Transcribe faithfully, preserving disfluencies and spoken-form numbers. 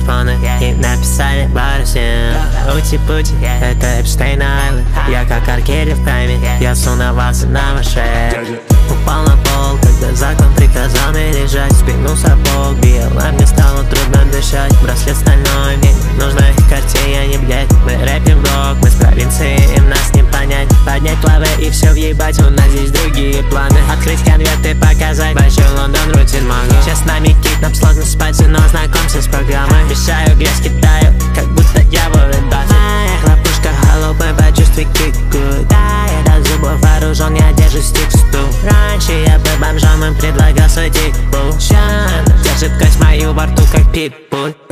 телефоны и написали пару всем. Ути-пути, это Эпштейн Айленд. Я как Аркели в прайме, я сунувался на маше. Упал на пол, когда закон приказал мне лежать. Спину сапог бил, а мне стало трудно дышать. Браслет стальной, мне не нужно их карте, я не блядь. Мы рэпим рок, мы с провинции, им нас не понять. Поднять лавы и все въебать, у нас здесь другие планы. Открыть конверты, показать большой Лондон, рутин могу. Сейчас с нами кит, нам сложно спать, но знакомься с программой. Мешаю, грязь кидаю, как будто я ворон баффет. Моя хлопушка, голубой, почувствуй kick good. Да, я до зубов вооружен, я держу стик стул. Раньше я был бомжом, им предлагал свой тик-пул. Держит кость мою во рту, как питбуль.